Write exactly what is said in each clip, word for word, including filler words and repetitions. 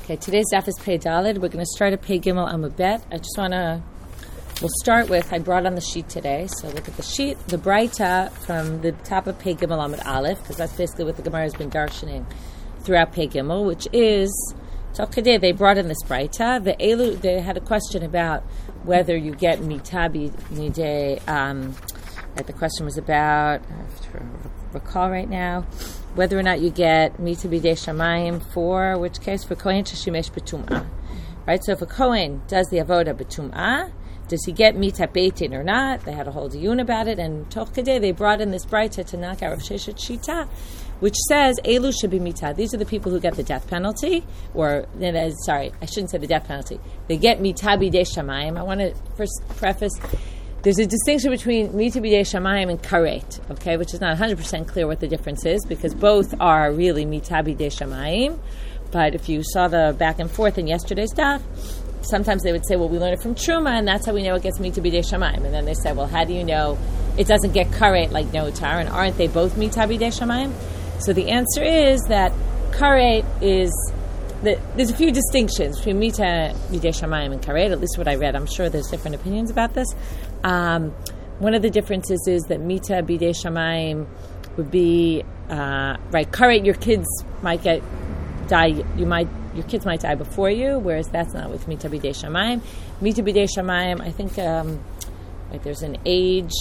Okay, today's daf is Pei Daled. We're going to start at Pei Gimel Amud Bet. I just want to, we'll start with, I brought on the sheet today, so look at the sheet, the Braita from the top of Pei Gimel Amud Aleph, because that's basically what the Gemara has been darshaning throughout Pei Gimel, which is, Tokadeh, they brought in this Braita. The Elu, they had a question about whether you get mitabi nidei, um, right, the question was about, I have to recall right now, whether or not you get mitabi de shamayim for which case for kohen sheshimesh betum'ah, right? So if a kohen does the avoda betum'ah, does he get mita beitin or not? They had a whole diyun about it, and toch kadeh they brought in this braita to knock out Rav Sheshet Shita, which says elu should be mita. These are the people who get the death penalty, or sorry, I shouldn't say the death penalty. They get mitabi de shamayim. I want to first preface. There's a distinction between mita b'dei shamayim and karet, okay, which is not one hundred percent clear what the difference is, because both are really mita b'dei shamayim. But if you saw the back and forth in yesterday's daf, sometimes they would say, well, we learned it from Truma, and that's how we know it gets mita b'dei shamayim. And then they said, well, how do you know it doesn't get karet like notar, and aren't they both mita b'dei shamayim? So the answer is that karet is... The, there's a few distinctions between mita b'dei shamayim and karet, at least what I read. I'm sure there's different opinions about this. Um, one of the differences is that mita b'dei shamayim would be uh, right. Karet, your kids might get die. You might your kids might die before you, whereas that's not with mita b'dei shamayim. Mita b'dei shamayim, I think, um, right, there's an age.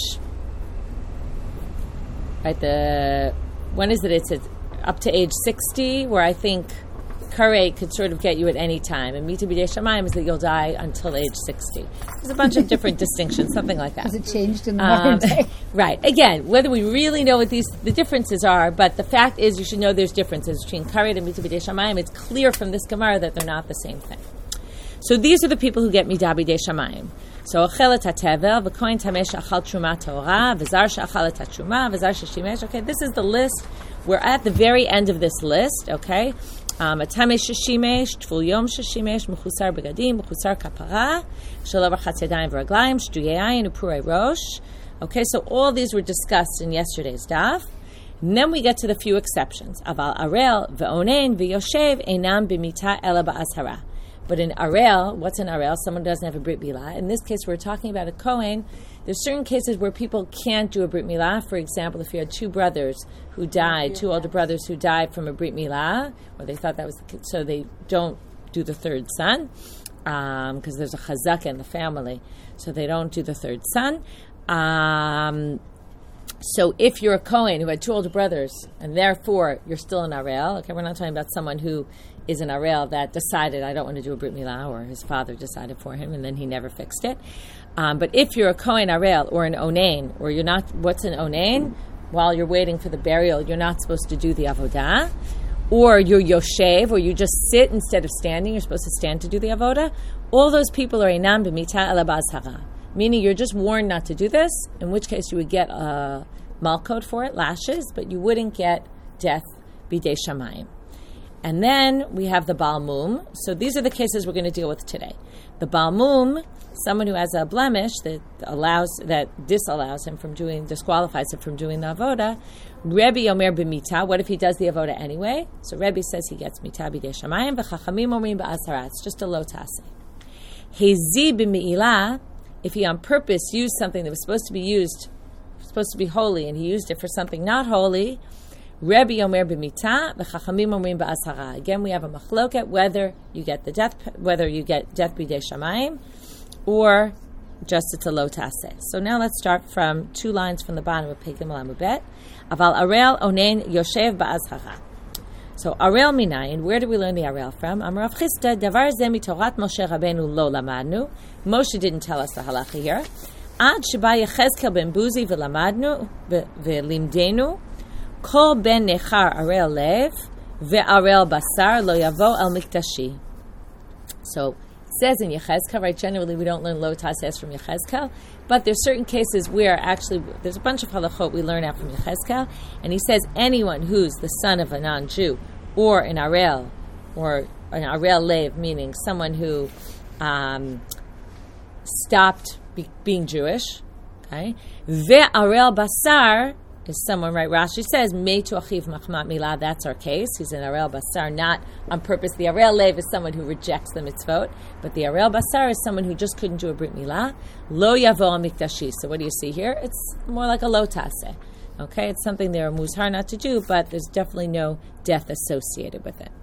Right, the when is it? It's at, up to age sixty, where I think karet could sort of get you at any time, and mita b'dei shamayim is that you'll die until age sixty. There's a bunch of different distinctions, something like that. Has it changed in the modern um, day? Right. Again, whether we really know what these the differences are, but the fact is you should know there's differences between karet and mita b'dei shamayim. It's clear from this Gemara that they're not the same thing. So these are the people who get mita b'dei shamayim. So achelet hatevel, v'kohen tamesh achal truma torah, v'zar she'achal et truma, v'zar she'shimesh. Okay, this is the list. We're at the very end of this list, okay? Um, Atamesh sheshimesh, tful yom sheshimesh, mechusar begadim, mechusar kapara, shelo rachatz yadayim v'raglayim, shtuyei ayin, upurei rosh. Okay, so all these were discussed in yesterday's daf. And then we get to the few exceptions. Aval arel, ve'onen, ve'yoshev, einam b'mita ela ba'azhara. But in arel, what's in arel? Someone doesn't have a brit milah. In this case, we're talking about a kohen. There's certain cases where people can't do a brit milah. For example, if you had two brothers who died, two older brothers who died from a brit milah, or they thought that was the kid, so they don't do the third son, because um, there's a chazaka in the family, so they don't do the third son. Um, so if you're a kohen who had two older brothers, and therefore you're still an arel, okay, we're not talking about someone who is an arel that decided, I don't want to do a brit milah, or his father decided for him, and then he never fixed it. Um, but if you're a kohen arel or an onain, or you're not, what's an onain? While you're waiting for the burial, you're not supposed to do the avodah. Or you're yoshev, or you just sit instead of standing. You're supposed to stand to do the avodah. All those people are einam b'mita ela ba'azhara, meaning you're just warned not to do this, in which case you would get a malkot for it, lashes, but you wouldn't get death b'dei shamayim. And then we have the Baal Mum. So these are the cases we're going to deal with today. The Baal Mum, someone who has a blemish that allows, that disallows him from doing, disqualifies him from doing the avoda. Rebbe Omer b'mita. What if he does the avoda anyway? So Rebbe says he gets mita b'dei shamayim, v'chachamim omrim ba'asara. It's just a lo tase. Hezi b'me'ilah. If he on purpose used something that was supposed to be used, supposed to be holy, and he used it for something not holy, Rebbe Omer b'mita, v'chachamim omrim ba'asara. Again, we have a machloket whether you get the death, whether you get death b'dei shamayim, or just it's a lo taseh. So now let's start from two lines from the bottom of Pei Gimel Amud Bet. Aval arel onein yoshev ba'azhara. So arel minayin, where do we learn the arel from? Amar Rav Chisda, davar ze mitorat Moshe Rabbeinu lo lamadnu. Moshe didn't tell us the halacha here. Ad sheba Yechezkel ben Buzi v'lamadnu v'limdenu. Kol ben nechar arel lev ve'arel basar lo yavo el mikdashi. So it says in Yechezkel, right? Generally, we don't learn lo tases from Yechezkel, but there's certain cases where actually there's a bunch of halachot we learn out from Yechezkel, and he says anyone who's the son of a non-Jew or an arel, or an arel lev, meaning someone who um, stopped be- being Jewish, okay, ve'arel basar. is someone, right? Rashi says, Meitu achiv machmat milah, that's our case. He's an Arel Basar, not on purpose. The Arel Lev is someone who rejects the mitzvot, but the Arel Basar is someone who just couldn't do a Brit Milah. Lo yavo mikdashi. So what do you see here? It's more like a lo taseh. Okay, it's something they're muzhar not to do, but there's definitely no death associated with it.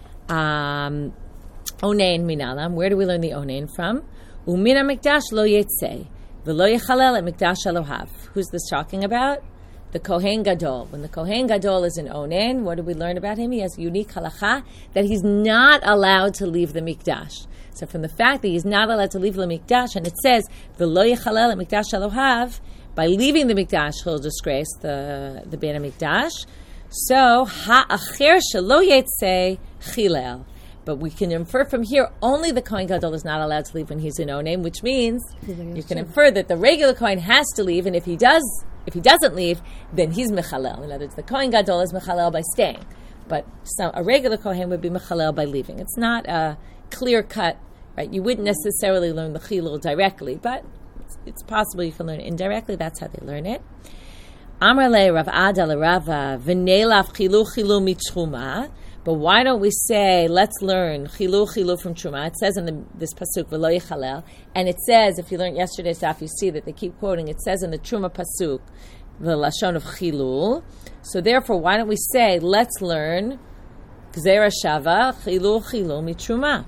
Um, onein minalam. Where do we learn the onein from? Umina mikdash lo yetzeh, v'lo yechalel et mikdash Elohav. Who's this talking about? The Kohen Gadol. When the Kohen Gadol is in onein, what do we learn about him? He has a unique halacha that he's not allowed to leave the mikdash. So from the fact that he's not allowed to leave the mikdash, and it says v'lo yechalel et mikdash Elohav, by leaving the mikdash, he'll disgrace the the Bein HaMikdash. So ha'acher shelo yetzeh chilel. But we can infer from here only the Kohen Gadol is not allowed to leave when he's in onein, which means you can infer that the regular Kohen has to leave, and if he does, if he doesn't leave, then he's mechalel. In other words, the Kohen Gadol is mechalel by staying, but some, a regular Kohen would be mechalel by leaving. It's not a clear cut, right? You wouldn't necessarily learn the chilul directly, but It's, it's possible you can learn it indirectly. That's how they learn it. Amar le Rav Ada le Rava v'nelav chilu chilu mitruma. But why don't we say, let's learn chilu chilu from truma? It says in the, this pasuk v'lo yichalel, and it says, if you learned yesterday's stuff, you see that they keep quoting. It says in the truma pasuk the lashon of chilu. So therefore, why don't we say, let's learn gzera shava chilu chilu mitruma?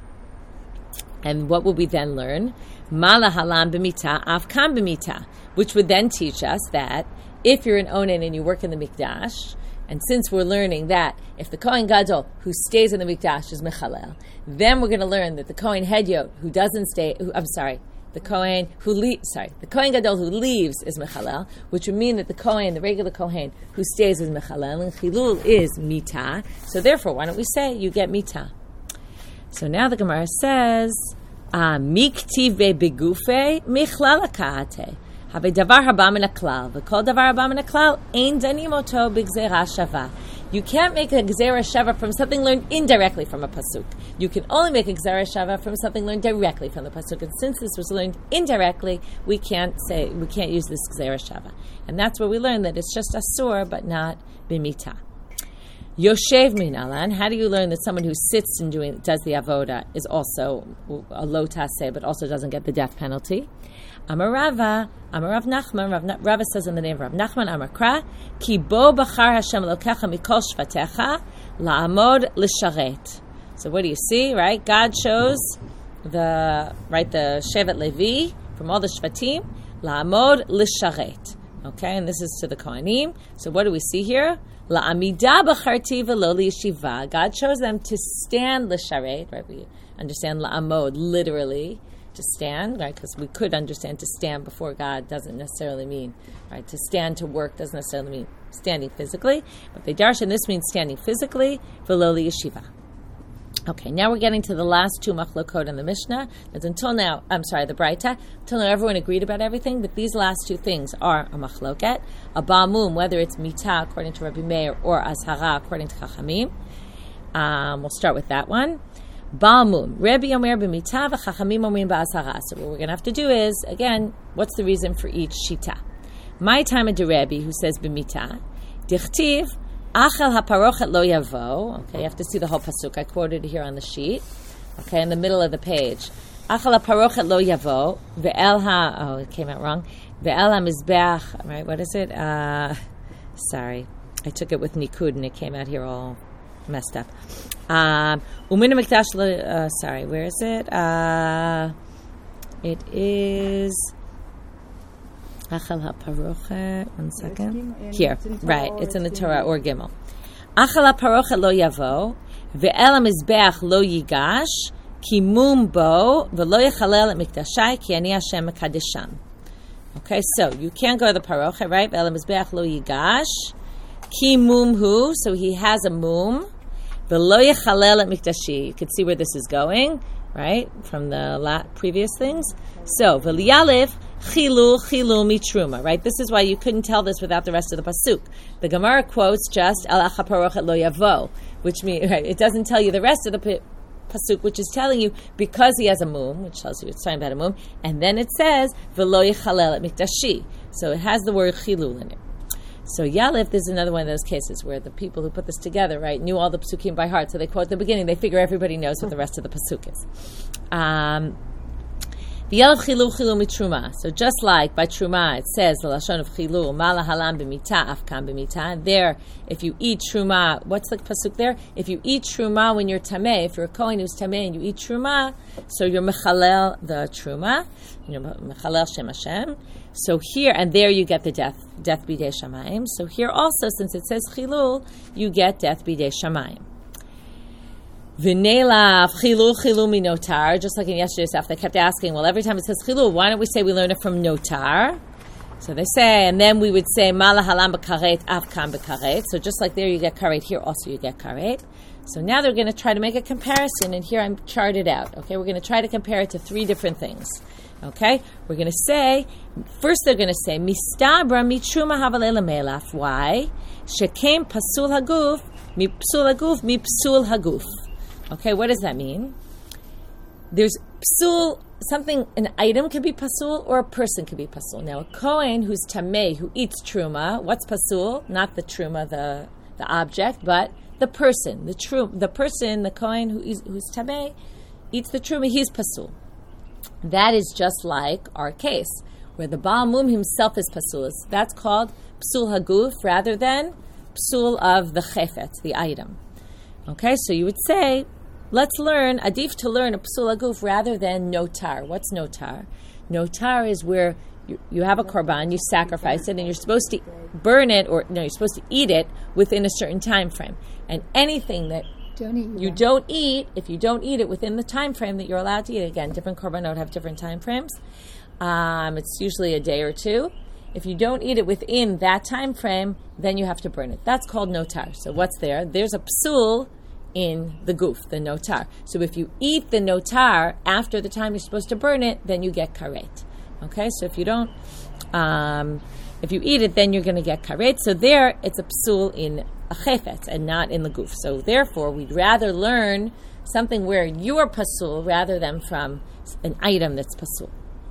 And what will we then learn? Mala halam b'mita, avkam b'mita, which would then teach us that if you're an onen and you work in the mikdash, and since we're learning that if the Kohen Gadol who stays in the mikdash is mechalel, then we're going to learn that the Kohen Hedyot who doesn't stay, who, I'm sorry, the Kohen who le- sorry, the Kohen Gadol who leaves is mechalel, which would mean that the Kohen, the regular Kohen who stays is mechalel, and chilul is mita. So therefore, why don't we say you get mita? So now the Gemara says, Miktiv begufe michlal kaate. Have davar haba min haklal. V'kol davar haba min haklal ein danim oto b'gzera shava. You can't make a gzera shava from something learned indirectly from a pasuk. You can only make a gzera shava from something learned directly from the pasuk. And since this was learned indirectly, we can't say we can't use this gzera shava. And that's where we learn that it's just asur, but not b'mita. Yoshev minalan. How do you learn that someone who sits and doing does the avoda is also a lo taseh, but also doesn't get the death penalty? Amar Rava, Amar Rav Nachman. Rav Rava says in the name of Rav Nachman, Amar Kra, Ki bo bachar Hashem Elokecha mikol shvatecha la'amod l'sharet. So what do you see? Right, God chose the right the Shevet Levi from all the shvatim la'amod l'sharet. Okay, and this is to the Kohanim. So what do we see here? La'amida b'charti v'lo liyeshiva. God chose them to stand l'sharet. Right, we understand la'amod literally to stand, right? Because we could understand to stand before God doesn't necessarily mean, right? To stand to work doesn't necessarily mean standing physically. But they darshan this means standing physically v'lo liyeshiva. Okay, now we're getting to the last two machlokot in the Mishnah. But until now, I'm sorry, the Braita. Until now, everyone agreed about everything, but these last two things are a machloket, a ba'amum, whether it's mita according to Rabbi Meir or azhara according to Chachamim. Um, we'll start with that one. Ba'amum, Rabbi Omer b'mita v'Chachamim omrim ba'azhara. So what we're going to have to do is, again, what's the reason for each shita? My time of the Rabbi who says b'mita, dichtiv. Achel haparochet lo yavo. Okay, you have to see the whole pasuk. I quoted it here on the sheet. Okay, in the middle of the page. Achel haparochet lo yavo. Ve'el ha... Oh, it came out wrong. Ve'el ha-mizbeach... Right, what is it? Uh, sorry. I took it with nikud and it came out here all messed up. Um, Umina mikdash lo... Uh, sorry, where is it? Uh, it is... Achal haparochet. One second. Here, right. It's in the Torah or Gimel. Achal haparochet lo yavo, ve'el hamizbeach lo yigash, ki mum bo, ve'lo yechalel et mikdashai, ki ani Hashem mekadesham. Okay, so you can't go to the parochet, right? Ve'el hamizbeach lo yigash, ki mum hu, so he has a mum, ve'lo yechalel et mikdashi. You can see where this is going, right? From the la- previous things. So, ve'liyalev, Chilu, chilu mitruma, right? This is why you couldn't tell this without the rest of the pasuk. The Gemara quotes just al achaparochet lo yavo, which means right, it doesn't tell you the rest of the p- pasuk, which is telling you because he has a mum, which tells you it's talking about a mum, and then it says v'lo yechalel et mikdashi, so it has the word chilul in it. So Yalif, this is another one of those cases where the people who put this together, right, knew all the pasukim by heart. So they quote the beginning. They figure everybody knows what the rest of the pasuk is. Um, The Yalif Chilul Chilul Mitruma. So just like by Truma, it says the Lashon of Chilul, Mala Halam B'mita, Afkan B'mita. There, if you eat Truma, what's the pasuk there? If you eat Truma when you're Tameh, if you're a Kohen who's Tameh and you eat Truma, so you're Mechalel the Truma, you're Mechalel Shem Hashem. So here, and there you get the death, death B'dei Shamayim. So here also, since it says Chilul, you get death B'dei Shamayim. V'nelav chilul chilul mi notar. Just like in yesterday's stuff, they kept asking, well, every time it says chilul, why don't we say we learn it from notar? So they say, and then we would say mala halam b'karet avkam b'karet. So just like there you get karet, here also you get karet. So now they're going to try to make a comparison, and here I'm charted out. Okay, we're going to try to compare it to three different things. Okay, we're going to say, first they're going to say mistabra mitruma havalei melaf. Why? Shekem pasul haguf mi psul haguf mi psul haguf. Okay, what does that mean? There's psul, something, an item can be pasul, or a person can be pasul. Now, a Kohen who's tameh, who eats truma, what's pasul? Not the truma, the the object, but the person, the tru, the person, the Kohen who is, who's tameh, eats the truma, he's pasul. That is just like our case, where the Baal Mum himself is pasul. That's called psul haguf, rather than psul of the chefetz, the item. Okay, so you would say, let's learn, adif to learn a psul haguf rather than notar. What's notar? Notar is where you, you have a korban, you sacrifice it, and you're supposed to burn it, or no, you're supposed to eat it within a certain time frame. And anything that don't eat, you yeah. don't eat, if you don't eat it within the time frame that you're allowed to eat it, again, different korbanot have different time frames. Um, it's usually a day or two. If you don't eat it within that time frame, then you have to burn it. That's called notar. So what's there? There's a psul in the guf, the notar. So if you eat the notar after the time you're supposed to burn it, then you get karet. Okay, so if you don't, um, if you eat it, then you're going to get karet. So there, it's a psul in a chefetz and not in the guf. So therefore, we'd rather learn something where you're pasul rather than from an item that's pasul.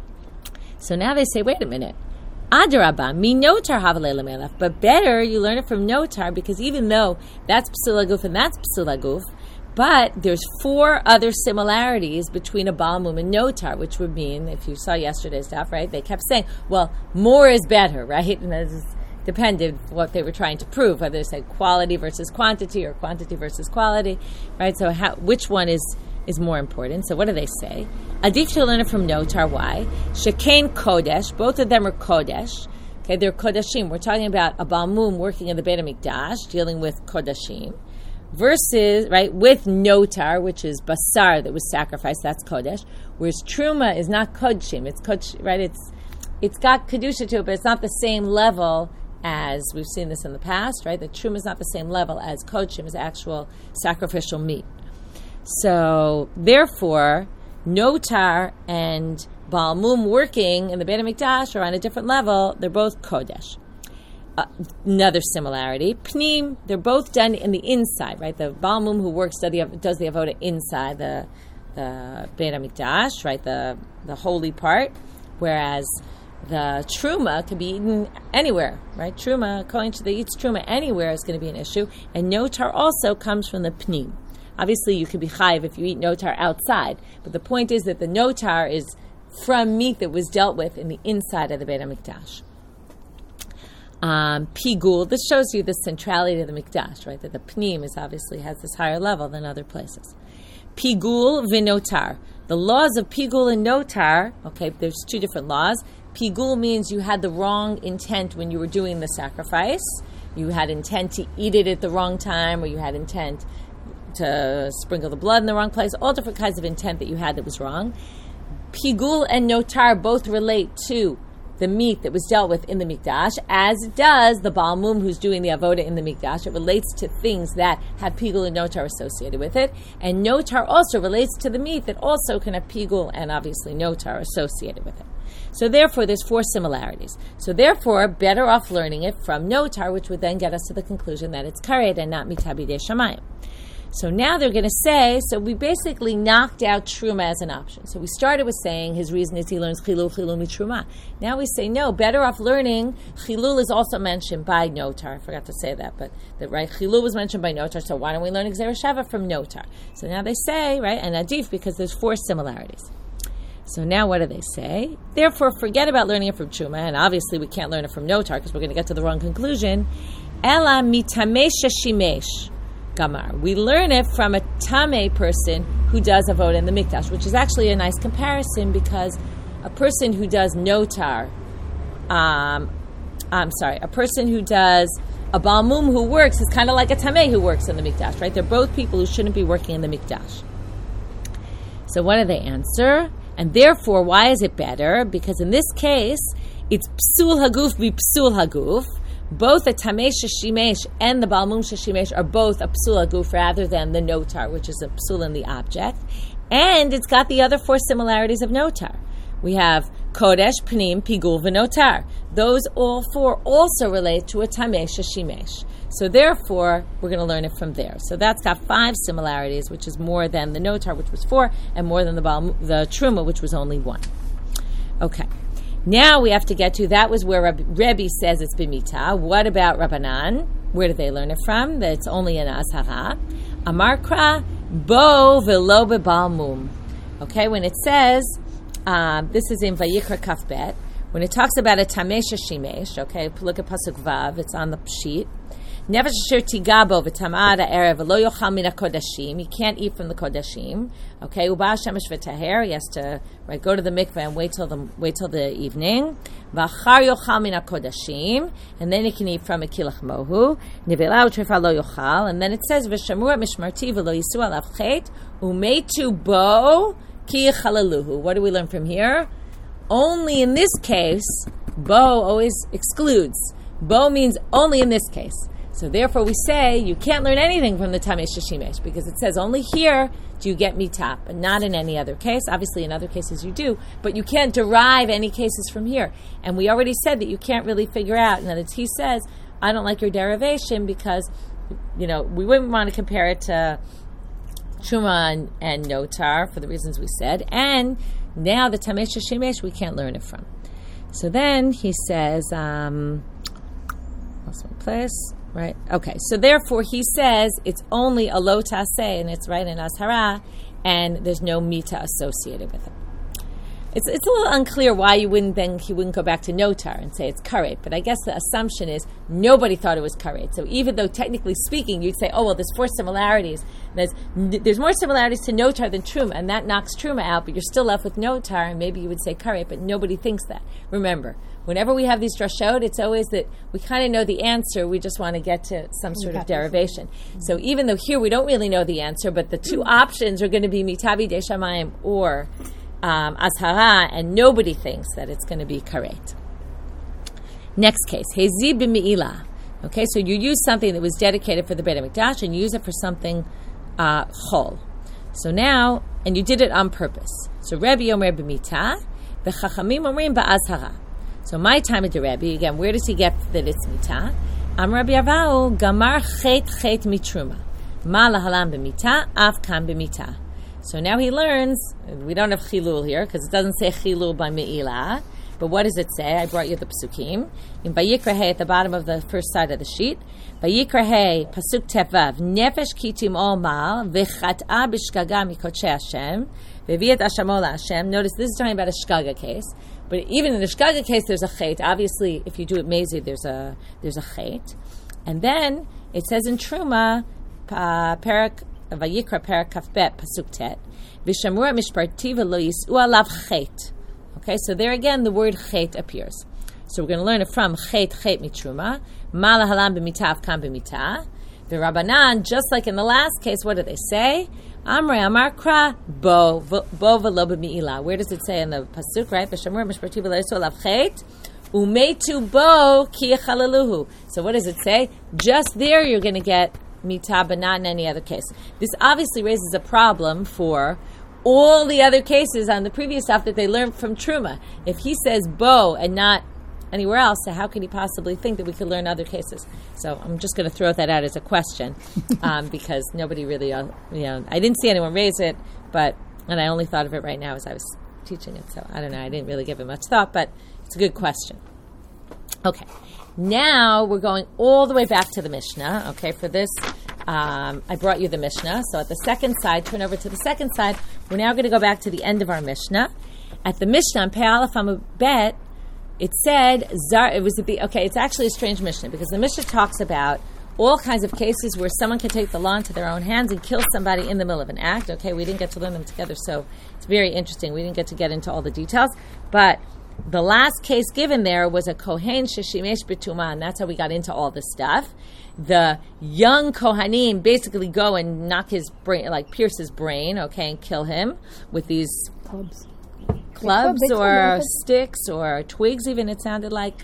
So now they say, wait a minute. Adarabah, mi notar havalei lemelach. But better you learn it from notar, because even though that's psul haguf and that's psul haguf, but there's four other similarities between a Baal Mum and notar, which would mean, if you saw yesterday's stuff, right, they kept saying, well, more is better, right? And this depended what they were trying to prove, whether they said quality versus quantity or quantity versus quality, right? So how, which one is is more important. So what do they say? Adif to learn it from notar. Why? Shekain kodesh. Both of them are kodesh. Okay, they're kodashim. We're talking about a Baal Mum working in the Beit HaMikdash, dealing with kodashim, versus, right, with notar, which is basar that was sacrificed. That's kodesh. Whereas truma is not kodshim. It's kodesh, right? It's it's got kedusha to it, but it's not the same level as we've seen this in the past, right? The truma is not the same level as kodshim, is actual sacrificial meat. So, therefore, notar and Baal Mum working in the Beit HaMikdash are on a different level. They're both kodesh. Uh, another similarity, pnim, they're both done in the inside, right? The Baal Mum who works does the, does the avoda inside the the Beit HaMikdash, right? The the holy part, whereas the truma can be eaten anywhere, right? Truma, according to the eats truma anywhere is going to be an issue, and notar also comes from the pnim. Obviously, you could be chayiv if you eat notar outside, but the point is that the notar is from meat that was dealt with in the inside of the Beit HaMikdash. Um, pigul, this shows you the centrality of the Mikdash, right? That the pnim is obviously has this higher level than other places. Pigul v'notar. The laws of pigul and notar, okay, there's two different laws. Pigul means you had the wrong intent when you were doing the sacrifice. You had intent to eat it at the wrong time, or you had intent to sprinkle the blood in the wrong place, all different kinds of intent that you had that was wrong. Pigul and notar both relate to the meat that was dealt with in the Mikdash, as does the Baal Mum who's doing the avoda in the Mikdash. It relates to things that have pigul and notar associated with it. And notar also relates to the meat that also can have pigul and obviously notar associated with it. So therefore, there's four similarities. So therefore, better off learning it from notar, which would then get us to the conclusion that it's karet and not mitabidei shamayim. So now they're going to say, so we basically knocked out Truma as an option. So we started with saying his reason is he learns Chilul, Chilul mi Truma. Now we say, no, better off learning, Chilul is also mentioned by Notar. I forgot to say that, but that, right, Chilul was mentioned by Notar, so why don't we learn Gzera Shava from Notar? So now they say, right, and Adif, because there's four similarities. So now what do they say? Therefore, forget about learning it from Truma, and obviously we can't learn it from Notar because we're going to get to the wrong conclusion. Ela mitamesha shimesh. Gamar. We learn it from a Tameh person who does avoda in the Mikdash, which is actually a nice comparison because a person who does notar, um, I'm sorry, a person who does a Balmum who works is kind of like a Tameh who works in the Mikdash, right? They're both people who shouldn't be working in the Mikdash. So what do they answer? And therefore, why is it better? Because in this case, it's Psul Haguf bi Psul Haguf. Both the Tameh Sheshimesh and the Balmum Sheshimesh are both a Psul Haguf rather than the Notar, which is a Psul in the object. And it's got the other four similarities of Notar. We have Kodesh, Pnim, Pigul, V'Notar. Those all four also relate to a Tameh Sheshimesh. So therefore, we're going to learn it from there. So that's got five similarities, which is more than the Notar, which was four, and more than the Balmum, the Truma, which was only one. Okay. Now we have to get to, that was where Rebbe, Rebbe says it's b'mita. What about Rabbanan? Where do they learn it from? That it's only an azhara. Amarkra, bo velo bebalmum. Okay, when it says, um, this is in Vayikra Kafbet, when it talks about a tameh shimesh, okay, look at Pasuk Vav, it's on the sheet. Nefesh asher tigabo v'tamada erev v'lo yochal min hakodashim. He can't eat from the kodashim. Okay, uba shemesh v'taher. He has to right go to the mikveh and wait till the wait till the evening. V'achar yochal min hakodashim, and then he can eat from a kilach mohu. Nivela u'trefa lo yochal, and then it says v'shamur mishmarti v'lo yisu alav chet u'meitu bo ki yechalaluhu. What do we learn from here? Only in this case, bo always excludes. Bo means only in this case. So therefore we say you can't learn anything from the Tameh Sheshimesh because it says only here do you get mitah, but not in any other case. Obviously in other cases you do, but you can't derive any cases from here. And we already said that you can't really figure out. In other words, he says, I don't like your derivation because, you know, we wouldn't want to compare it to Truma and, and Notar for the reasons we said. And now the Tameh Sheshimesh we can't learn it from. So then he says, um, lost my place. Right. Okay. So therefore, he says it's only a lo taseh, and it's right in Azhara, and there's no mita associated with it. It's it's a little unclear why you wouldn't then he wouldn't go back to Notar and say it's karet. But I guess the assumption is nobody thought it was karet. So even though technically speaking, you'd say, oh well, there's four similarities. There's there's more similarities to Notar than Truma, and that knocks Truma out. But you're still left with Notar, and maybe you would say karet. But nobody thinks that. Remember, whenever we have these drashot, it's always that we kind of know the answer. We just want to get to some sort of derivation. Mm-hmm. So even though here we don't really know the answer, but the two options are going to be mitavi de shamayim or Um, azhara, and nobody thinks that it's going to be karet. Next case, hezi b'me'ilah. Okay, so you use something that was dedicated for the Beit HaMikdash and you use it for something uh, chol. So now, and you did it on purpose. So Rebbe omer b'mitah, v'chachamim omrim ba'azhara. So my time at the Rebbe, again, where does he get that it's mitah? Am Rabbi Avau, gamar chet chet mitruma. Ma lahalam b'mitah, av kam b'mitah. So now he learns, we don't have chilul here, because it doesn't say chilul by me'ilah, but what does it say? I brought you the psukim. In Vayikra Hey, at the bottom of the first side of the sheet, Vayikra Hey, pasuk tevav, nefesh kitim ol mal, v'chat'a b'shgaga mikotche Hashem, v'viet ashamo la'Hashem. Notice this is talking about a shgaga case, but even in the shgaga case, there's a chet. Obviously, if you do it mezi, there's a there's a chet. And then, it says in Truma, uh, parak, Vayikra parak kafbet pasuk tet, v'shamur mishparti v'lo yis'u alav chet. Okay, so there again the word chet appears. So we're going to learn it from chet chet mitruma, ma lahalam b'mitah kam b'mitah. The Rabbanan, just like in the last case, what do they say? Amre amar kra bo bo v'lo b'mi'ilah. Where does it say in the pasuk? Right, v'shamur mishparti v'lo yis'u alav chet. Umetu bo ki yechalaluhu. So what does it say? Just there you're going to get mitah, but not in any other case. This obviously raises a problem for all the other cases on the previous stuff that they learned from Truma. If he says bo and not anywhere else, so how could he possibly think that we could learn other cases? So I'm just going to throw that out as a question um, because nobody really, uh, you know, I didn't see anyone raise it, but, and I only thought of it right now as I was teaching it, so I don't know, I didn't really give it much thought, but it's a good question. Okay, now we're going all the way back to the Mishnah, okay, for this. Um, I brought you the Mishnah. So at the second side, turn over to the second side. We're now going to go back to the end of our Mishnah. At the Mishnah, on Pei Aleph Amud Bet, it said, Zar, it was at the, okay, it's actually a strange Mishnah because the Mishnah talks about all kinds of cases where someone can take the law into their own hands and kill somebody in the middle of an act. Okay, we didn't get to learn them together, so it's very interesting. We didn't get to get into all the details, but the last case given there was a Kohen Sheshimesh B'tumah, and that's how we got into all this stuff. The young Kohanim basically go and knock his brain, like pierce his brain, okay, and kill him with these clubs, clubs they club, or they sticks or twigs. Even it sounded like.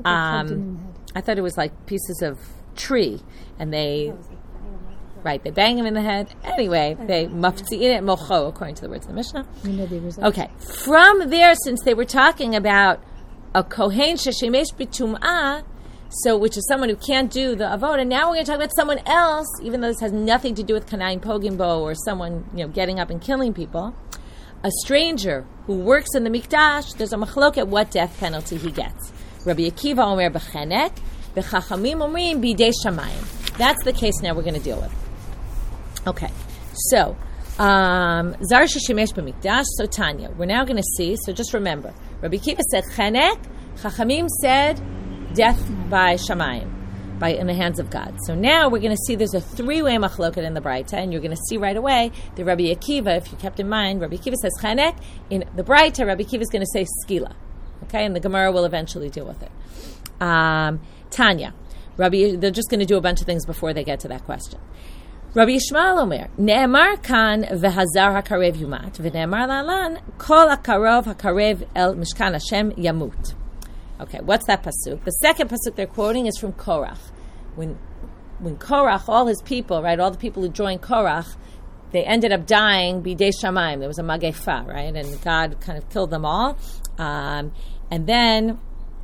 Um, I thought it was like pieces of tree, and they, right, they bang him in the head. Anyway, they mafzi'in it mocho, according to the words of the Mishnah. Okay, from there, since they were talking about a Kohen Sheshimesh B'tumah, so, which is someone who can't do the avoda. Now we're going to talk about someone else, even though this has nothing to do with Kanai Pogimbo or someone, you know, getting up and killing people. A stranger who works in the Mikdash, there's a machlok at what death penalty he gets. Rabbi Akiva Omer b'chenek, b'chachamim omrim b'idei shamayim. That's the case now we're going to deal with. Okay, so, um, Zar Sheshimesh b'Mikdash, so Tanya. We're now going to see, so just remember, Rabbi Akiva said chenek, Chachamim said death by Shamayim, by in the hands of God. So now we're going to see there's a three-way machloket in the Braita, and you're going to see right away that Rabbi Akiva, if you kept in mind, Rabbi Akiva says chenek. In the Braita, Rabbi Akiva is going to say skila. Okay, and the Gemara will eventually deal with it. Um, Tanya, Rabbi, they're just going to do a bunch of things before they get to that question. Rabbi Yishmael Omer, Ne'emar kan v'hazar hakarev yumat, v'ne'emar la'alan, kol hakarev hakarev el mishkan Hashem yamut. Okay, what's that pasuk? The second pasuk they're quoting is from Korach. When when Korach, all his people, right, all the people who joined Korach, they ended up dying b'idei shamayim. There was a magefa, right, and God kind of killed them all. Um, and then,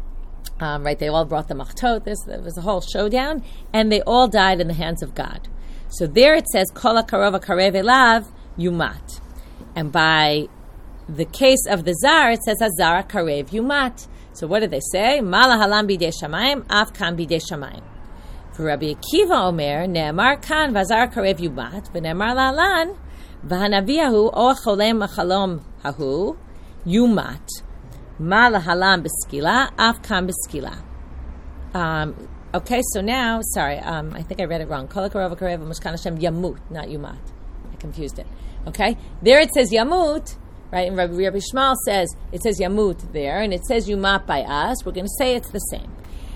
um, right, they all brought the machtot. This there was a whole showdown, and they all died in the hands of God. So there it says kol hakarev hakarev elav yumat, and by the case of the zar, it says hazar hakarev yumat. So what did they say? Mala halam bidei shamayim, af kan bidei shamayim. For Rabbi Akiva Omer, ne'emar kan vazar karev yumat, v'ne'emar la'alan, v'hanaviyahu o cholem machalom hahu, yumat. Mala halam b'skila, af kan b'skila. Um, okay, so now, sorry, um, I think I read it wrong. Kol hakarev hakarev mishkan Hashem yamut, not yumat. I confused it. Okay? There it says yamut, right, and Rabbi, Rabbi Yishmael says, it says Yamut there, and it says Yumat by us. We're going to say it's the same.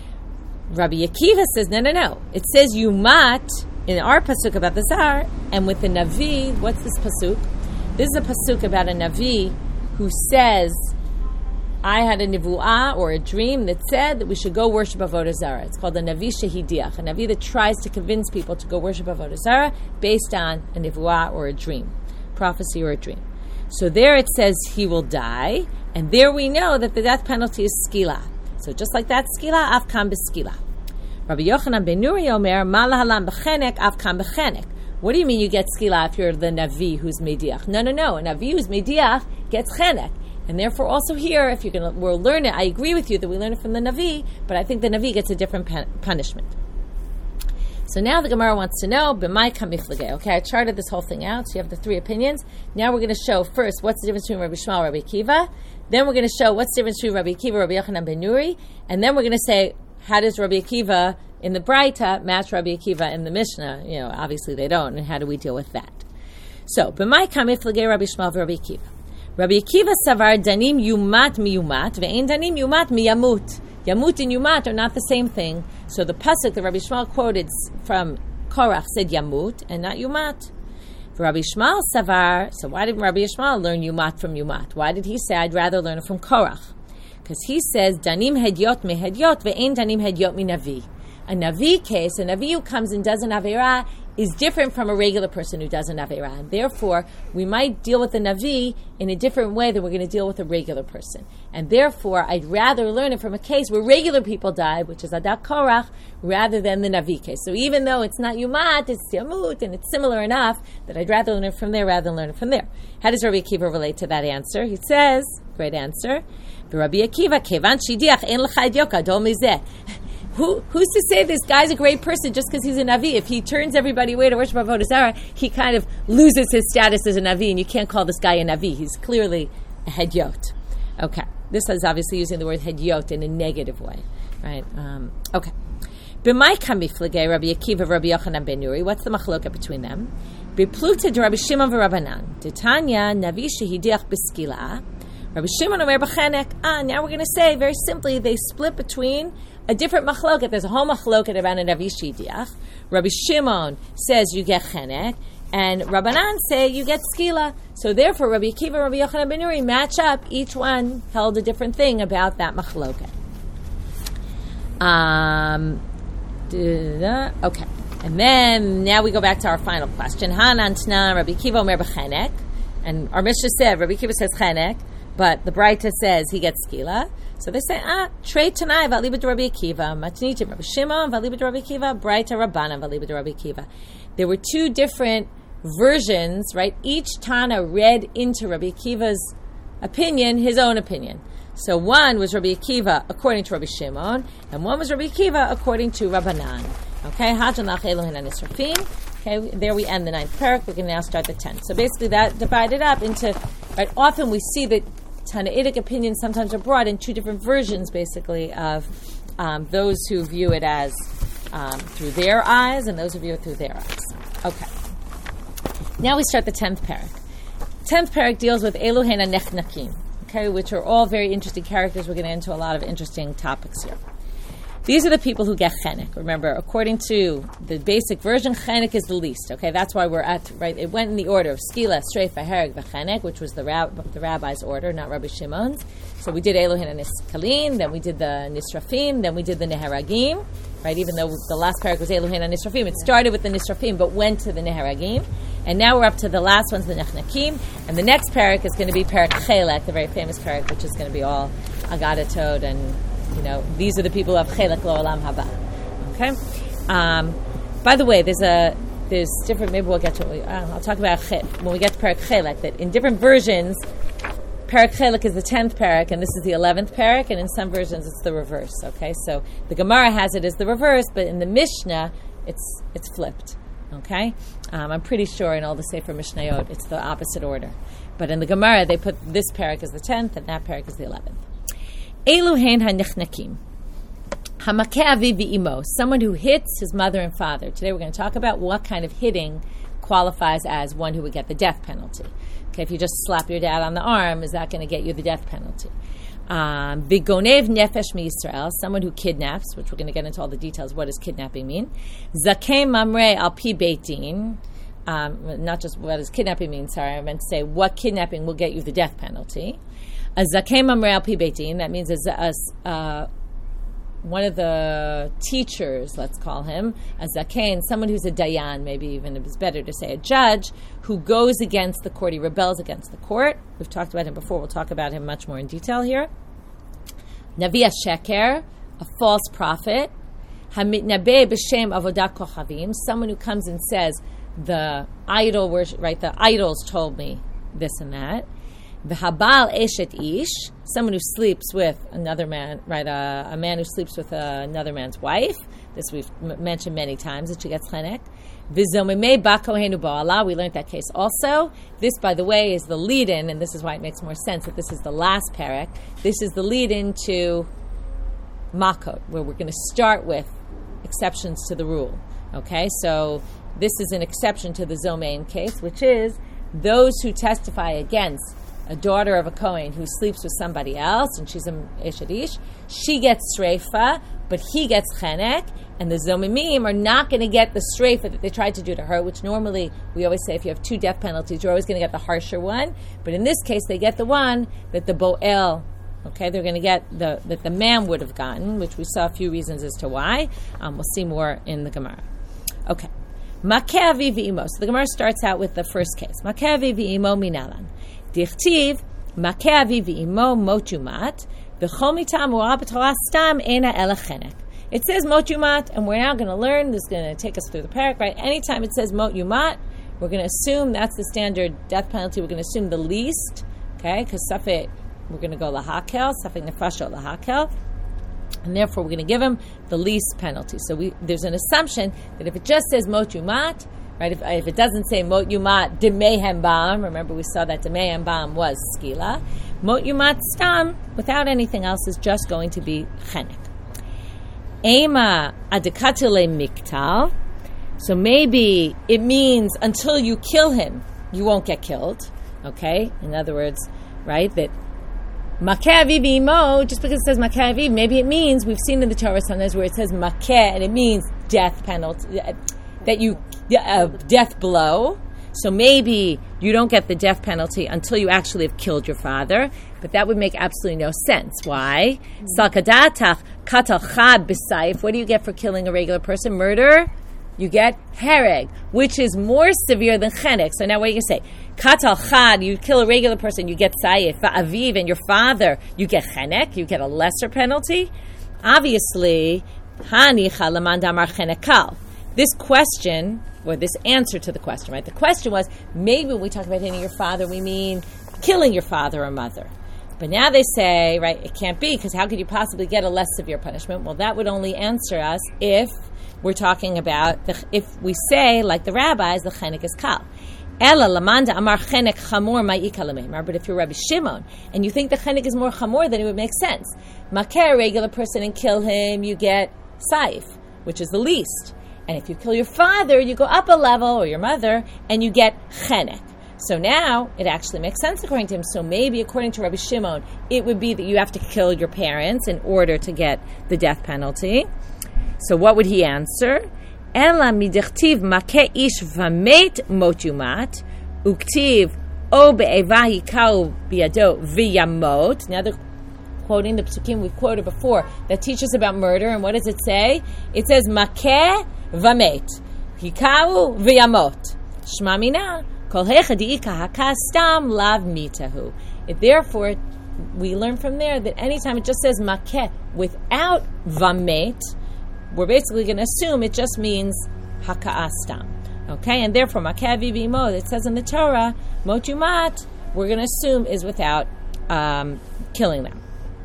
Rabbi Akiva says, no, no, no. It says Yumat in our pasuk about the Zar, and with the Navi, what's this pasuk? This is a pasuk about a Navi who says, I had a nivu'ah, or a dream, that said that we should go worship Avodah Zarah. It's called a Navi Shehidiach, a Navi that tries to convince people to go worship Avodah Zarah based on a nivu'ah or a dream, prophecy or a dream. So there it says he will die, and there we know that the death penalty is skila. So just like that, skila, afkan b'skila. Rabbi Yochanan ben Nuri Omer, ma lahalam b'chenek, afkan b'chenek. What do you mean you get skila if you're the Navi who's mediach? No, no, no. A Navi who's mediach gets chenek. And therefore also here, if you're going to, we'll learn it, I agree with you that we learn it from the Navi, but I think the Navi gets a different pan- punishment. So now the Gemara wants to know, b'mai kamiflage. Okay, I charted this whole thing out, so you have the three opinions. Now we're going to show first what's the difference between Rabbi Yishmael and Rabbi Akiva. Then we're going to show what's the difference between Rabbi Akiva, Rabbi Yochanan ben Nuri. And then we're going to say, how does Rabbi Akiva in the Braita match Rabbi Akiva in the Mishnah? You know, obviously they don't, and how do we deal with that? So, b'mai kamiflage Rabbi Yishmael Rabbi Akiva. Rabbi Akiva savar danim yumat miyumat, ve'ein danim yumat miyamut. Yamut and Yumat are not the same thing. So the pasuk that Rabbi Yishmael quoted from Korach said Yamut and not Yumat. For Rabbi Yishmael Savar, so why did Rabbi Yishmael learn Yumat from Yumat? Why did he say, I'd rather learn it from Korach? Because he says, Danim hedyot me hedyot ve'ein danim hedyot mi navi. A Navi case, a Navi who comes and does an Averah, is different from a regular person who does an Aveira. And therefore, we might deal with the Navi in a different way than we're going to deal with a regular person. And therefore, I'd rather learn it from a case where regular people died, which is Adat Korach, rather than the Navi case. So even though it's not Yumat, it's Yamut, and it's similar enough that I'd rather learn it from there rather than learn it from there. How does Rabbi Akiva relate to that answer? He says, great answer, Rabbi Akiva, Kevan Shidiach, En L'cha Idiok Adol Mizeh. Who, who's to say this guy's a great person just because he's a Navi? If he turns everybody away to worship Avodah Zarah, he kind of loses his status as a Navi, and you can't call this guy a Navi. He's clearly a Hedyot. Okay. This is obviously using the word Hedyot in a negative way. Right? Um, okay. B'mai kamiflegei Rabbi Akiva Rabbi Yochanan ben Nuri. What's the machloka between them? B'pluta de Rabbi Shimon v'Rabbanan. Titanya Navi shehidiach b'skila. Rabbi Shimon omer b'chenek. Ah, now we're going to say, very simply, they split between a different machloket. There's a whole machloket about a Navi Shidiach. Rabbi Shimon says you get chenek, and Rabbanan say you get skila. So therefore, Rabbi Akiva and Rabbi Yochanan ben Nuri match up. Each one held a different thing about that machloket. Um, okay. And then, now we go back to our final question. Hanan Tna Rabbi Akiva omer b'chenek. And our Mishnah said, Rabbi Akiva says chenek, but the Braita says he gets skila. So they say, ah, trey tanai v'alibad Rabbi Akiva, matnitim Rabbi Shimon v'alibad Rabbi Akiva, Braita Rabbanan v'alibad Rabbi Akiva. There were two different versions, right? Each Tana read into Rabbi Akiva's opinion his own opinion. So one was Rabbi Akiva according to Rabbi Shimon, and one was Rabbi Akiva according to Rabbanan. Okay, Hajanach Elohin and Nisrafim. Okay, there we end the ninth parak. We can now start the tenth. So basically that divided up into, right, often we see that Tanaitic opinions sometimes are brought in two different versions, basically, of um, those who view it as um, through their eyes and those who view it through their eyes. Okay. Now we start the tenth parak. Tenth parak deals with Elohen and Nechnakim, okay, which are all very interesting characters. We're going to get into a lot of interesting topics here. These are the people who get chenek. Remember, according to the basic version, chenek is the least. Okay, that's why we're at, right, it went in the order of skila, streifa, hereg, v'chenek, which was the rab, the rabbi's order, not Rabbi Shimon's. So we did Elohin and Niskalin, then we did the Nisrafim, then we did the Neheragim, right, even though the last parak was Elohin and Nisrafim. It started with the Nisrafim, but went to the Neheragim. And now we're up to the last ones, the Nechnakim. And the next parak is going to be parak Chelek, the very famous parak, which is going to be all Agadatod and, you know, these are the people who have Chelek Lo Olam Haba. Okay? Um, by the way, there's a there's different, maybe we'll get to it. Uh, I'll talk about Chet when we get to Parak Chelek, that in different versions, Parak Chelek is the tenth parak, and this is the eleventh parak, and in some versions it's the reverse. Okay? So the Gemara has it as the reverse, but in the Mishnah, it's it's flipped. Okay? Um, I'm pretty sure in all the Sefer Mishnayot, it's the opposite order. But in the Gemara, they put this parak as the tenth, and that parak is the eleventh. Eluhen ha-nechnakim. Hamakeh aviv v'imo. Someone who hits his mother and father. Today we're going to talk about what kind of hitting qualifies as one who would get the death penalty. Okay, if you just slap your dad on the arm, is that going to get you the death penalty? Um, Bigonev nefesh mi-Yisrael. Someone who kidnaps, which we're going to get into all the details. What does kidnapping mean? Zakeh mamre al pi beit din. Um, not just what does kidnapping mean, sorry, I meant to say what kidnapping will get you the death penalty. A zakeh mamre al pi beit din, that means as a, uh, one of the teachers, let's call him, a zaken, someone who's a dayan, maybe even it's better to say a judge, who goes against the court, he rebels against the court. We've talked about him before, we'll talk about him much more in detail here. Navi sheker, a false prophet. Hamitnabeh b'shem avodat kochavim, someone who comes and says, the idol worship, right, the idols told me this and that. V'habal eshet ish, someone who sleeps with another man, right, uh, a man who sleeps with uh, another man's wife. This we've m- mentioned many times, that she gets chenek. V'zomimei ba kohenu ba'ala, we learned that case also. This, by the way, is the lead-in, and this is why it makes more sense that this is the last parak. This is the lead-in to Makot, where we're going to start with exceptions to the rule. Okay, so this is an exception to the Zomain case, which is those who testify against a daughter of a Kohen who sleeps with somebody else, and she's an Eshet Ish, she gets Sreifa, but he gets Chenek, and the Zomimim are not going to get the Sreifa that they tried to do to her, which normally, we always say if you have two death penalties, you're always going to get the harsher one, but in this case, they get the one that the Bo'el, okay, they're going to get the that the man would have gotten, which we saw a few reasons as to why. Um, we'll see more in the Gemara. Okay. Makeh aviv v'imo. So the Gemara starts out with the first case. Makeh aviv v'imo minalan. Dichtiv, makeh aviv v'imo motumat, v'chol mitam u'ra b'torah stam ena ela chenek. It says mot yumat, and we're now going to learn, this is going to take us through the parak, right? Anytime it says mot yumat, we're going to assume that's the standard death penalty. We're going to assume the least, okay? Because safek, we're going to go lahakel, safek nefasho lahakel, and therefore we're going to give him the least penalty. So we, there's an assumption that if it just says mot yumat, right? If, if it doesn't say mot yumat demehem bam, remember we saw that demehem bam was skila. Mot yumat stam, without anything else, is just going to be chenek. Ema adekatile miktal. So maybe it means until you kill him, you won't get killed. Okay? In other words, right, that makeh aviv v'imo, just because it says makeh aviv, maybe it means, we've seen in the Torah sometimes where it says makeh, and it means death penalty, that you, uh, death blow. So maybe you don't get the death penalty until you actually have killed your father, but that would make absolutely no sense. Why? Salkadatach katal chad b'saif. What do you get for killing a regular person? Murder? You get hereg, which is more severe than chenek. So now what are you going to say? Katal chad, you kill a regular person, you get saif. Aviv, and your father, you get chenek, you get a lesser penalty. Obviously, hani chalaman damar chenekal. This question, or this answer to the question, right? The question was, maybe when we talk about hitting your father, we mean killing your father or mother. But now they say, right, it can't be, because how could you possibly get a less severe punishment? Well, that would only answer us if we're talking about, the, if we say, like the rabbis, the chenek is kal. Ela lamanda amar chenek chamor ma'ika lamemar. But if you're Rabbi Shimon, and you think the chenek is more chamor, then it would make sense. Makeh a regular person and kill him, you get saif, which is the least. And if you kill your father, you go up a level, or your mother, and you get chenek. So now, it actually makes sense according to him. So maybe, according to Rabbi Shimon, it would be that you have to kill your parents in order to get the death penalty. So what would he answer? Ela midechtiv makeh ish v'met mot yumat, uktiv o be'eva hikau biyado v'yamot. Now they're quoting the psukim we've quoted before that teach us about murder. And what does it say? It says makeh v'met hikau v'yamot. Shma mina kol hechadiika hakastam lav mitahu. Therefore, we learn from there that anytime it just says makeh without v'met, we're basically going to assume it just means haka'astam. Okay, and therefore, makeh aviv v'imo, it says in the Torah, mot yumat, we're going to assume is without um, killing them.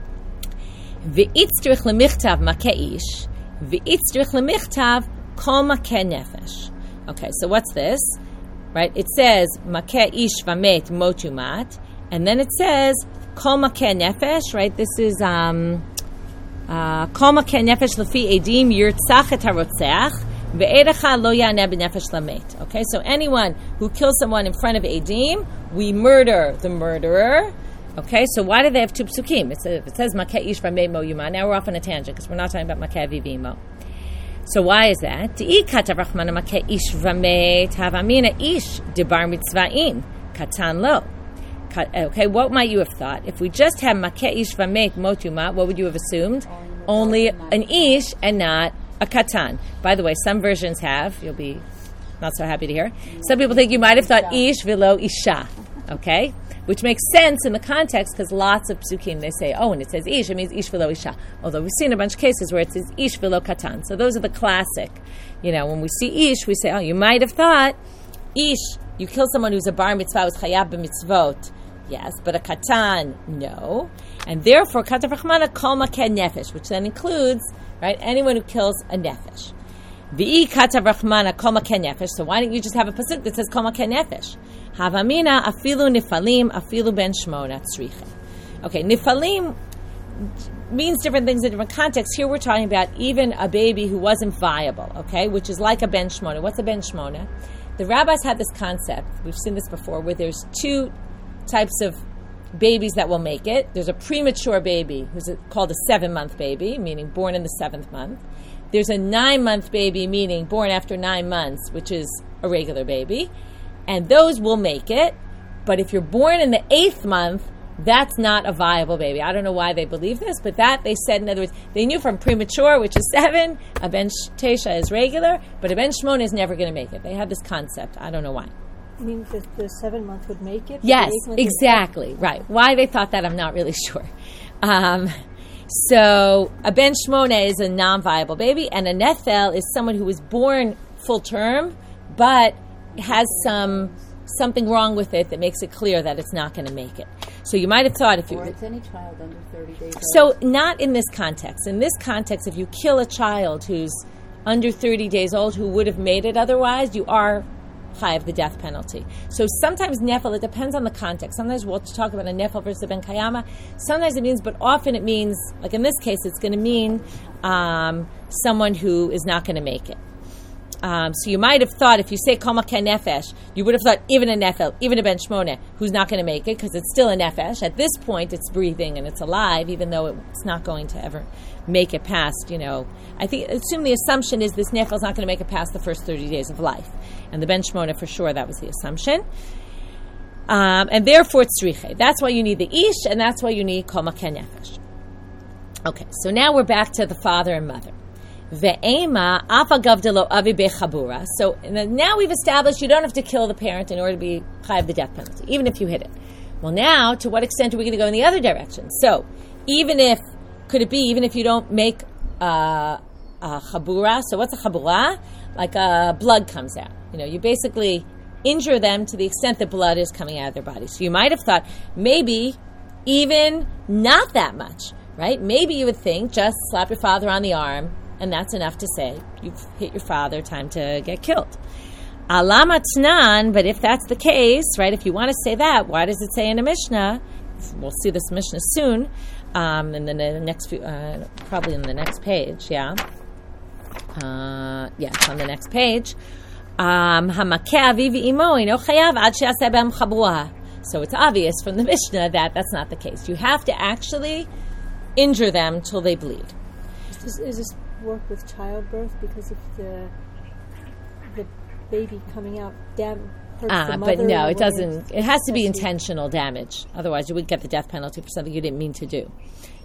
V'itztrich lemichtav makeh ish, v'itztrich lemichtav kol makeh nefesh. Okay, so what's this? Right, it says makeh ish v'met mot yumat, and then it says kol makeh nefesh. Right, this is um. Kol makeh nefesh lefi edim yirtzach et harotzeach ve'erecha lo yaneh b'nefesh lamet. Okay, so anyone who kills someone in front of edim, we murder the murderer. Okay, so why do they have two psukim? It says, it says makeh ish v'met mo yuma. Now we're off on a tangent because we're not talking about makeh aviv v'imo. So why is that? De'i katav rachmana makeh ish v'met havamina ish debar mitzva'in katan lo. Okay, what might you have thought? If we just have makeh ish v'met mot yumat, what would you have assumed? Only an ish and not a katan. By the way, some versions have, you'll be not so happy to hear, some people think you might have thought ish v'lo isha. Okay? Which makes sense in the context because lots of psukim, they say, oh, and it says ish, it means ish v'lo isha. Although we've seen a bunch of cases where it says ish v'lo katan. So those are the classic. You know, when we see ish, we say, oh, you might have thought ish, you kill someone who's a bar mitzvah, who's chayav b'mitzvot. Yes, but a katan, no. And therefore, katav rachmana kol makeh nefesh, which then includes, right, anyone who kills a nefesh. V'i katav rachmana kol makeh nefesh, so why don't you just have a pasuk that says kol makeh nefesh? Havamina afilu nifalim afilu ben shmona tzricha. Okay, nifalim means different things in different contexts. Here we're talking about even a baby who wasn't viable, okay, which is like a ben shmona. What's a ben shmona? The rabbis had this concept, we've seen this before, where there's two types of babies that will make it. There's a premature baby who's a, called a seven-month baby, meaning born in the seventh month. There's a nine-month baby, meaning born after nine months, which is a regular baby. And those will make it. But if you're born in the eighth month, that's not a viable baby. I don't know why they believe this, but that they said, in other words, they knew from premature, which is seven, a ben tesha is regular, but a ben shmona is never going to make it. They have this concept. I don't know why. I mean, the, the seven month would make it? Yes, exactly. Right. Why they thought that, I'm not really sure. Um, so a ben shmona is a non-viable baby, and a nefel is someone who was born full term, but has some something wrong with it that makes it clear that it's not going to make it. So you might have thought if you... Or it's any child under thirty days old. So not in this context. In this context, if you kill a child who's under thirty days old who would have made it otherwise, you are chayav the death penalty. So sometimes nefel, it depends on the context. Sometimes we'll talk about a nefel versus a ben kayama. Sometimes it means, but often it means, like in this case, it's going to mean um, someone who is not going to make it. Um, so you might have thought, if you say kol makeh nefesh, you would have thought even a nefel, even a ben shmona, who's not going to make it, because it's still a nefesh. At this point, it's breathing and it's alive, even though it's not going to ever make it past, you know. I think, assume the assumption is this nefel is not going to make it past the first thirty days of life. And the ben shmona, for sure, that was the assumption. Um, and therefore, it's tzriche. That's why you need the ish, and that's why you need kol makeh nefesh. Okay, so now we're back to the father and mother. Ve'ema afagav delo avi bechabura. So now we've established you don't have to kill the parent in order to be chayav the death penalty, even if you hit it. Well, now, to what extent are we going to go in the other direction? So, even if, could it be, even if you don't make uh, a chabura, so what's a chabura? Like uh, blood comes out. You know, you basically injure them to the extent that blood is coming out of their body. So you might have thought, maybe even not that much, right? Maybe you would think, just slap your father on the arm, and that's enough to say, you've hit your father, time to get killed. Alama tznan, but if that's the case, right, if you want to say that, why does it say in a Mishnah? We'll see this Mishnah soon, um, in the next few, uh, probably in the next page, yeah. Uh, yeah, it's on the next page. Um, so it's obvious from the Mishnah that that's not the case. You have to actually injure them till they bleed. Is this, is this work with childbirth? Because if the the baby coming out dam- hurts ah, the mother, but no, it woman, doesn't. It has to be intentional damage. Otherwise, you would get the death penalty for something you didn't mean to do.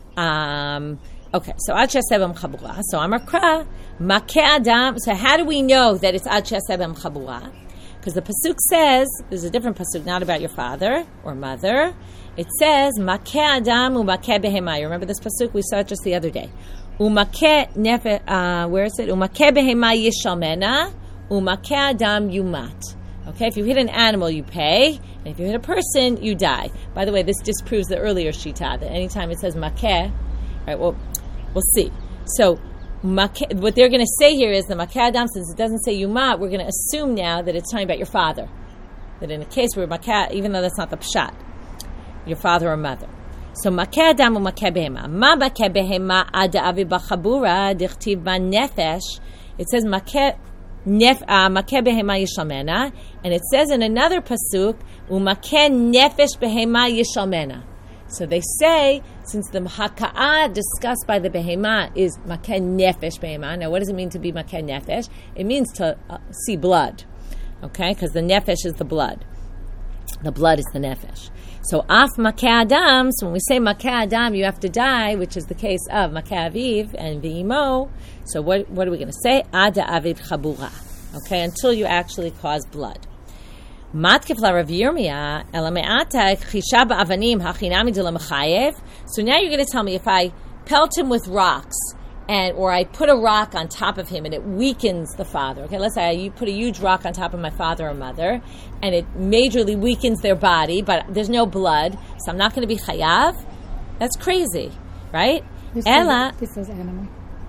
Um, okay, so ad she'aseh chabura. So Amar Kra makeh adam. So how do we know that it's ad she'aseh chabura? Because the pasuk says, there's a different pasuk, not about your father or mother. It says makeh adam umakeh behema. You remember this pasuk? We saw it just the other day. Umakeh nefe. Uh, where is it? Umakeh behema yishalmena. Umakeh adam yumat. Okay, if you hit an animal, you pay, and if you hit a person, you die. By the way, this disproves the earlier shita that anytime it says makeh, right? Well, we'll see. So, makeh, what they're going to say here is the makeh adam, since it doesn't say yumat, we're going to assume now that it's talking about your father. That in a case where makeh, even though that's not the pshat, your father or mother. So makeh adam u makeh behema. Ma makeh behema ada avi b'chabura dichtiv ba nefesh. It says makeh. Nef uh, makeh behema yishalmena, and it says in another pasuk umakeh nefesh behema yishalmena. So they say, since the haka'ah discussed by the behema is makeh nefesh behema. Now, what does it mean to be makeh nefesh? It means to uh, see blood, okay? Because the nefesh is the blood. The blood is the nefesh. So af makeh adam. So when we say makeh adam, you have to die, which is the case of makeh aviv and v'imo. So what what are we going to say? Ada avid chabura. Okay, until you actually cause blood. Matkef la Rav Yirmiyah ela me'ata chisha ba'avanim hachinami de l'mechayev. So now you're going to tell me if I pelt him with rocks, and or I put a rock on top of him and it weakens the father. Okay, let's say you put a huge rock on top of my father or mother, and it majorly weakens their body, but there's no blood, so I'm not going to be chayav. That's crazy, right? This Ella. Says, this says animal.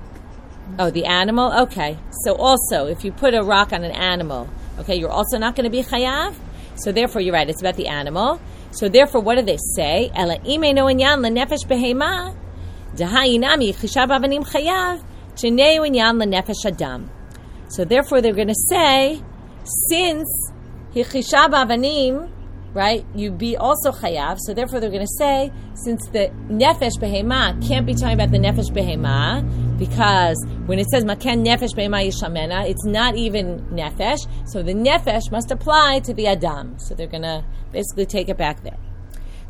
Oh, the animal? Okay. So also, if you put a rock on an animal, okay, you're also not going to be chayav. So therefore, you're right, it's about the animal. So therefore, what do they say? Ela ime no inyan lenefesh behema, dahayinami chishav avanim chayav, cheneu inyan lenefesh adam. So therefore, they're going to say, since he chishav avanim, right, you be also chayav. So therefore, they're going to say, since the nefesh behema can't be talking about the nefesh behema, because when it says maken nefesh behema yishamena, it's not even nefesh. So the nefesh must apply to the adam. So they're going to basically take it back there.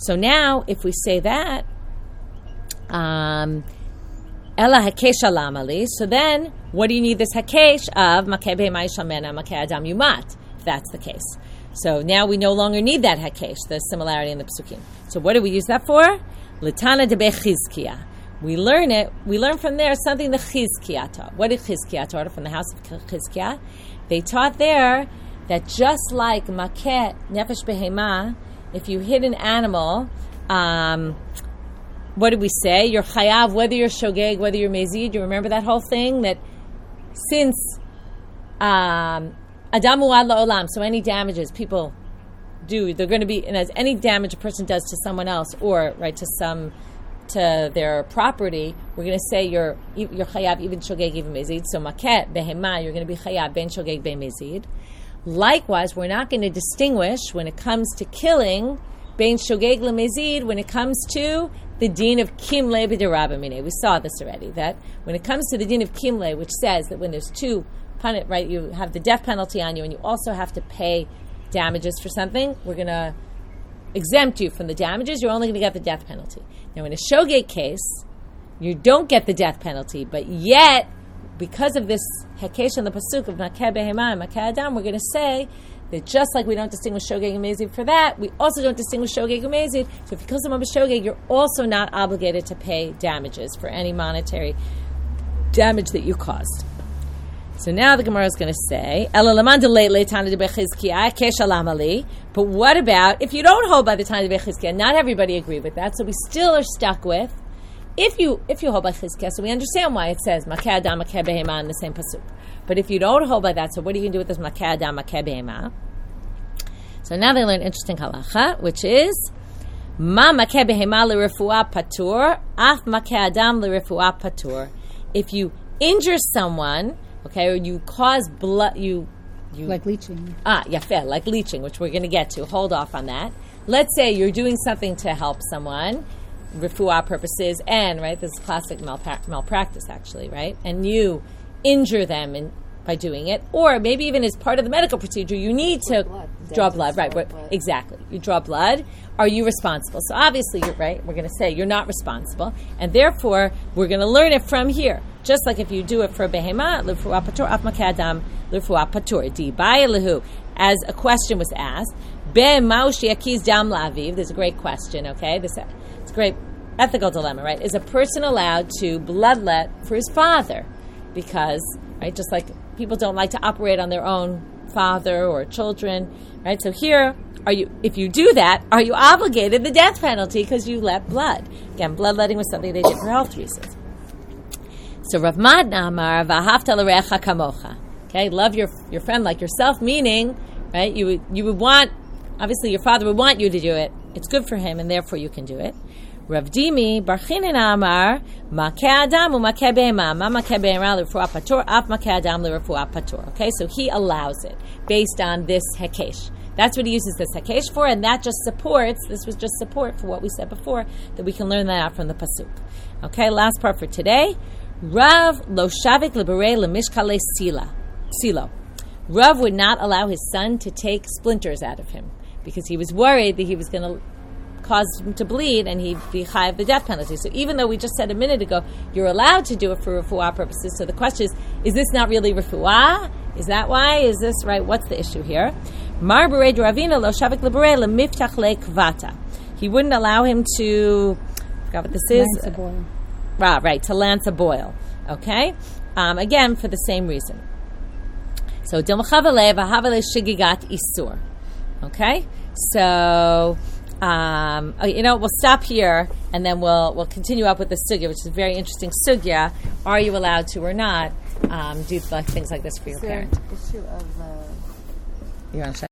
So now, if we say that, um, Ella hakesh alamali. So then, what do you need this hakesh of makeh behema yishamena makeh adam yumat? If that's the case. So now we no longer need that hakesh, the similarity in the psukim. So what do we use that for? L'tana de bechizkiah. We learn it. We learn from there something the Chizkiah taught. What did Chizkiah taught from the house of Chizkiah? They taught there that just like makeh nefesh behema, if you hit an animal, um, what did we say? You're chayav, whether you're shogeg, whether you're mezid. You remember that whole thing? That since um, adamu ad la'olam, so any damages people do, they're going to be, and as any damage a person does to someone else, or right to some, to their property, we're going to say you're you're chayav even shogeg even mezid. So makeh behema, you're going to be chayav ben shogeg ben mezid. Likewise, we're not going to distinguish when it comes to killing ben shogeg lemezid when it comes to the din of kimle b'derabamine. We saw this already, that when it comes to the din of kimle, which says that when there's two punit, right, you have the death penalty on you and you also have to pay damages for something, we're going to exempt you from the damages. You're only going to get the death penalty. Now, in a shogeg case, you don't get the death penalty, but yet, because of this hakesh in the pasuk of makeh behema and makeh adam, we're going to say that just like we don't distinguish shogeg and mezid for that, we also don't distinguish shogeg and mezid. So if you kill someone with shogeg, you're also not obligated to pay damages for any monetary damage that you caused. So now the Gemara is going to say, but what about if you don't hold by the Tana de Bechizkiah? Not everybody agreed with that, so we still are stuck with, if you if you hold by Chizkiah, so we understand why it says makeh adam makeh behema in the same pasuk. But if you don't hold by that, so what are you going to do with this makeh adam makeh behema? So now they learn interesting halacha, which is ma makeh behema l'refuah patur, af makeh adam l'refuah patur. If you injure someone, okay, or you cause blood, you, you like leeching. Ah, yafeh, like leeching, which we're going to get to. Hold off on that. Let's say you're doing something to help someone, refuah purposes, and right, this is classic malpa- malpractice, actually, right? And you injure them in, by doing it, or maybe even as part of the medical procedure, you need to blood. draw blood, right? blood. Exactly. You draw blood. Are you responsible? So obviously, you're right. We're going to say you're not responsible, and therefore we're going to learn it from here. Just like if you do it for behema, l'refuah patur, af makeh adam, l'refuah patur. Di ba'alehu, as a question was asked, be maush yakiz dam la'aviv. There's a great question. Okay, this it's a great ethical dilemma, right? Is a person allowed to bloodlet for his father? Because, right, just like people don't like to operate on their own father or children, right? So here, are you? If you do that, are you obligated the death penalty because you let blood? Again, bloodletting was something they did for health reasons. So Rav Madna Amar v'ahavta l'recha kamocha. Okay, love your your friend like yourself. Meaning, right? You would you would want, obviously, your father would want you to do it. It's good for him, and therefore you can do it. Rav Dimi bar Chinan Amar makeh adam u'makeh behema ma makeh behema l'refuah patur af makeh adam l'refuah patur. Okay, so he allows it based on this hakesh. That's what he uses this hakesh for, and that just supports. This was just support for what we said before, that we can learn that out from the pasuk. Okay, last part for today. Rav lo shavik liberei lemishkale sila silo. Rav would not allow his son to take splinters out of him because he was worried that he was going to cause him to bleed and he'd be chayav the death penalty. So even though we just said a minute ago you're allowed to do it for refuah purposes, so the question is, is this not really refuah? Is that why? Is this right? What's the issue here? Mar bered Ravina lo shavik liberei lemiftach le kvata. He wouldn't allow him to, I forgot what this is. Lance a boil. Ah, right, to lance a boil. Okay? Um, again, for the same reason. So, Dilmachavale v'havale shigigat isur. Okay? So, um, you know, we'll stop here, and then we'll we'll continue up with the sugya, which is a very interesting sugya. Are you allowed to or not um, do like, things like this for your Is there parent? an issue of... Uh, You're on